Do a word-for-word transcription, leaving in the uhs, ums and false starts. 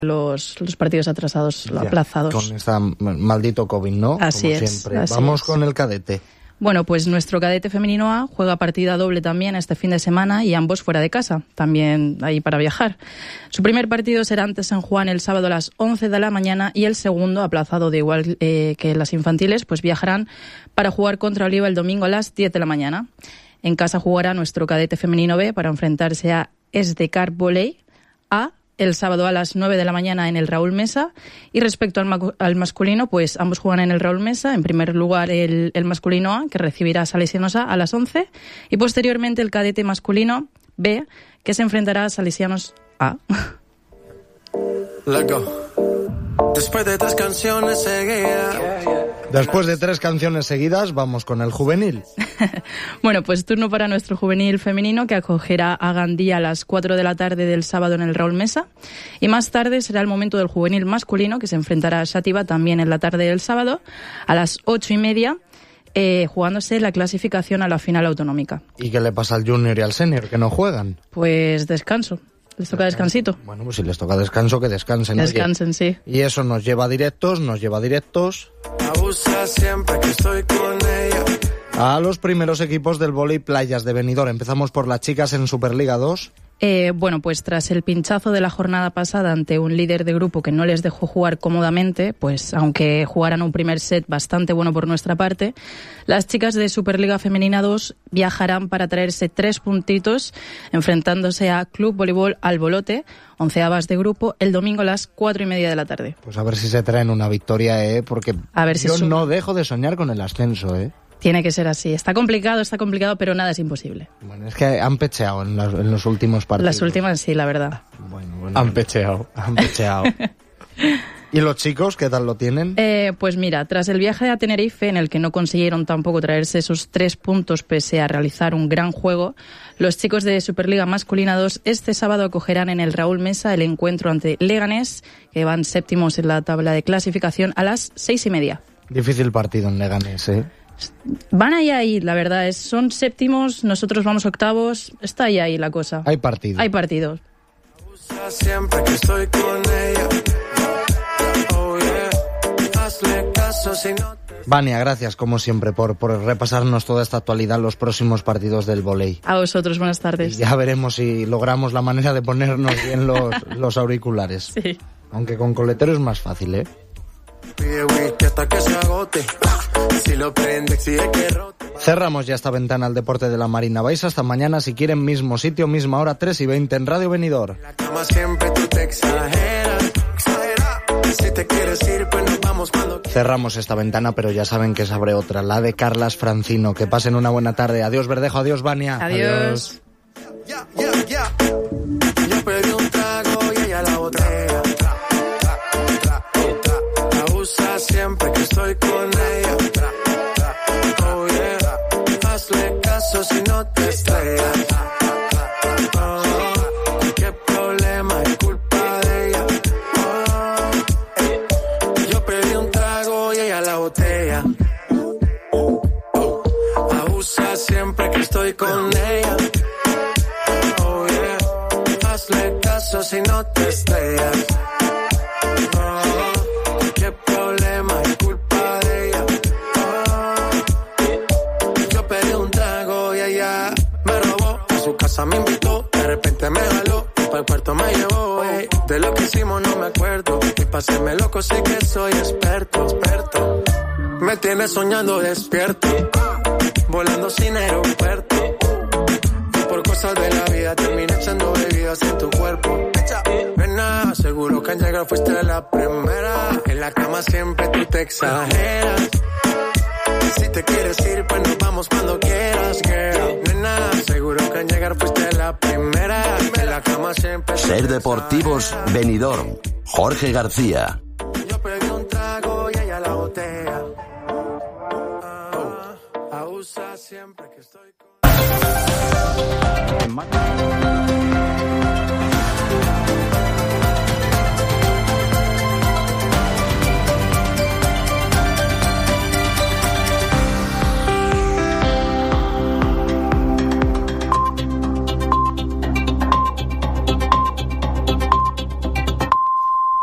los, los partidos atrasados, ya, aplazados. Con este maldito COVID, ¿no? Así Como es. Siempre. Así Vamos es. con el cadete. Bueno, pues nuestro cadete femenino A juega partida doble también este fin de semana y ambos fuera de casa, también ahí para viajar. Su primer partido será ante San Juan el sábado a las once de la mañana y el segundo, aplazado de igual eh, que las infantiles, pues viajarán para jugar contra Oliva el domingo a las diez de la mañana. En casa jugará nuestro cadete femenino B para enfrentarse a Esdecar Voley A el sábado a las nueve de la mañana en el Raúl Mesa. Y respecto al, ma- al masculino, pues ambos juegan en el Raúl Mesa. En primer lugar el, el masculino A, que recibirá a Salesianos A a las once, y posteriormente el cadete masculino B, que se enfrentará a Salesianos A. Let's go. Después de tres canciones seguidas. Después de tres canciones seguidas, vamos con el juvenil. Bueno, pues turno para nuestro juvenil femenino, que acogerá a Gandía a las cuatro de la tarde del sábado en el Raúl Mesa. Y más tarde será el momento del juvenil masculino, que se enfrentará a Xàtiva también en la tarde del sábado a las ocho y media, eh, jugándose la clasificación a la final autonómica. ¿Y qué le pasa al junior y al senior, que no juegan? Pues descanso. Les toca descansito. Bueno, pues si les toca descanso, que descansen. Descansen, oye. sí. Y eso nos lleva a directos, nos lleva a directos Abusa siempre que estoy con ella. a los primeros equipos del vóley Playas de Benidorm. Empezamos por las chicas en Superliga dos. Eh, bueno, pues tras el pinchazo de la jornada pasada ante un líder de grupo que no les dejó jugar cómodamente, pues aunque jugaran un primer set bastante bueno por nuestra parte, las chicas de Superliga Femenina dos viajarán para traerse tres puntitos enfrentándose a Club Voleibol Albolote, onceavas de grupo, el domingo a las cuatro y media de la tarde. Pues a ver si se traen una victoria, ¿eh? Porque A ver si yo su- no dejo de soñar con el ascenso, ¿eh? Tiene que ser así. Está complicado, está complicado, pero nada es imposible. Bueno, es que han pecheado en los, en los últimos partidos. Las últimas sí, la verdad. Bueno, bueno, Han pecheado. han pecheado. ¿Y los chicos qué tal lo tienen? Eh, pues mira, tras el viaje a Tenerife, en el que no consiguieron tampoco traerse esos tres puntos pese a realizar un gran juego, los chicos de Superliga Masculina dos este sábado acogerán en el Raúl Mesa el encuentro ante Leganés, que van séptimos en la tabla de clasificación, a las seis y media. Difícil partido en Leganés, ¿eh? Van ahí ahí, la verdad, es, son séptimos, nosotros vamos octavos, está ahí ahí la cosa. Hay partido. Hay partidos. Abusa siempre que estoy con ella. Oh yeah. Hazle caso si no te... Vania, gracias como siempre por, por repasarnos toda esta actualidad, los próximos partidos del vóley. A vosotros, buenas Y tardes. ya veremos si logramos la manera de ponernos bien los, los auriculares. Sí. Aunque con coletero es más fácil, ¿eh? Pide whisky hasta que se agote. Si lo prende, exige que rote. Cerramos ya esta ventana al deporte de la Marina. Vais hasta mañana, si quieren, mismo sitio, misma hora, tres y veinte en Radio Benidorm. En la cama siempre tú te exageras. Exagera. Si te quieres ir, pues nos vamos cuando quieras. Cerramos esta ventana, pero ya saben que se abre otra, la de Carlas Francino. Que pasen una buena tarde. Adiós, Verdejo. Adiós, Vania. Adiós. Ya, ya, ya. Yo pedí un trago y ella la botella. Tra, tra, tra, tra. Abusa siempre que estoy con ella. Tra, tra, oh yeah. Hazle caso si no te estrellas. Oh, qué problema es culpa de ella. Oh, yo pedí un trago y ella la botella. Abusa siempre que estoy con ella. Oh yeah. Hazle caso si no te estrellas. Oh, qué problema es culpa de ella. Oh, yo pedí un trago y ella me robó. A su casa me invitó, de repente me jaló. Para el cuarto me llevó, ey. De lo que hicimos no me acuerdo. Y pa' hacerme loco sé que soy experto, experto. Me tienes soñando despierto, volando sin aeropuerto. Y por cosas de la vida terminé echando bebidas en tu cuerpo. Nena, seguro que al llegar fuiste la primera. En la cama siempre tú te exageras. Si te quieres ir, pues nos vamos cuando quieras, girl. Nena, seguro que al llegar fuiste la primera. En la cama siempre tú Ser te Deportivos Benidorm. Jorge García. yo pedí un trago y ella la botella. Ah, abusa siempre que estoy con...